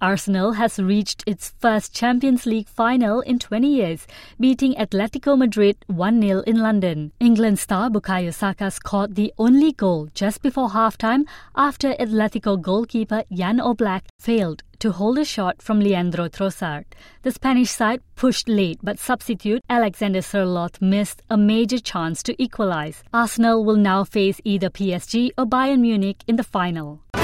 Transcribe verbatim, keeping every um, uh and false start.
Arsenal has reached its first Champions League final in twenty years, beating Atletico Madrid one nil in London. England star Bukayo Saka scored the only goal just before halftime after Atletico goalkeeper Jan Oblak failed to hold a shot from Leandro Trossard. The Spanish side pushed late, but substitute Alexander Sørloth missed a major chance to equalise. Arsenal will now face either P S G or Bayern Munich in the final.